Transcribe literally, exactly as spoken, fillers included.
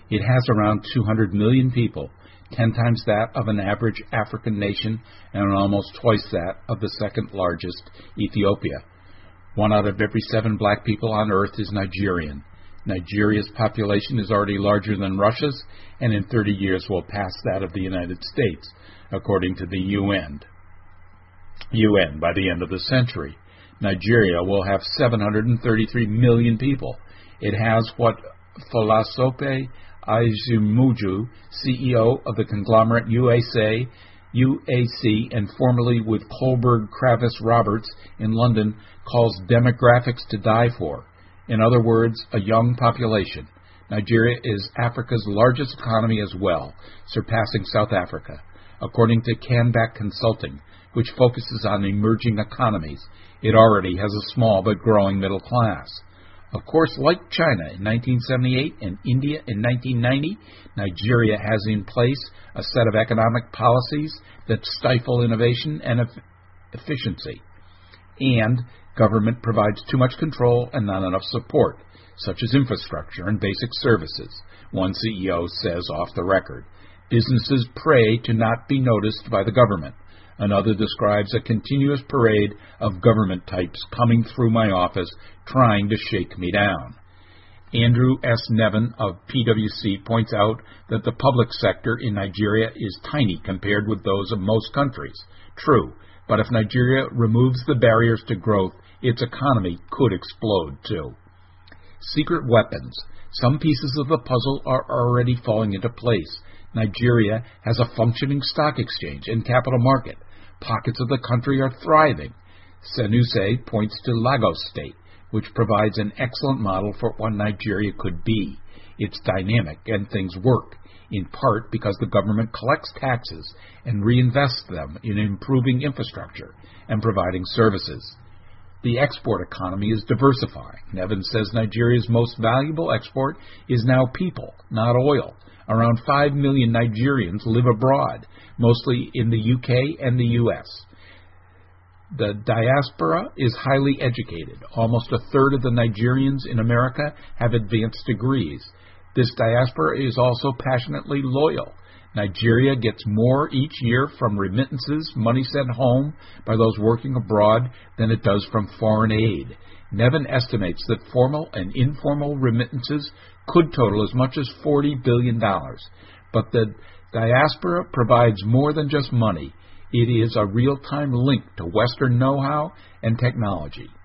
It has around two hundred million people, ten times that of an average African nation and almost twice that of the second largest Ethiopia. One out of every seven black people on earth is Nigerian. Nigeria's population is already larger than Russia's, and in thirty years will pass that of the United States, according to the U N. U N by the end of the century. Nigeria will have seven hundred thirty-three million people. It has what Folasope Ajimuju, C E O of the conglomerate U S A, U A C, and formerly with Kohlberg Kravis Roberts in London, calls demographics to die for. In other words, a young population. Nigeria is Africa's largest economy as well, surpassing South Africa. According to Canback Consulting, which focuses on emerging economies, it already has a small but growing middle class. Of course, like China in nineteen seventy-eight and India in nineteen ninety, Nigeria has in place a set of economic policies that stifle innovation and e- efficiency. And government provides too much control and not enough support, such as infrastructure and basic services, one C E O says off the record. Businesses pray to not be noticed by the government. Another describes a continuous parade of government types coming through my office trying to shake me down. Andrew S. Nevin of P W C points out that the public sector in Nigeria is tiny compared with those of most countries. True, but if Nigeria removes the barriers to growth, its economy could explode too. Secret weapons. Some pieces of the puzzle are already falling into place. Nigeria has a functioning stock exchange and capital market. Pockets of the country are thriving. Senuse points to Lagos State, which provides an excellent model for what Nigeria could be. It's dynamic and things work, in part because the government collects taxes and reinvests them in improving infrastructure and providing services. The export economy is diversifying. Nevin says Nigeria's most valuable export is now people, not oil. Around five million Nigerians live abroad, mostly in the U K and the U S. The diaspora is highly educated. Almost a third of the Nigerians in America have advanced degrees. This diaspora is also passionately loyal. Nigeria gets more each year from remittances, money sent home by those working abroad, than it does from foreign aid. Nevin estimates that formal and informal remittances could total as much as forty billion dollars. But the diaspora provides more than just money. It is a real-time link to Western know-how and technology.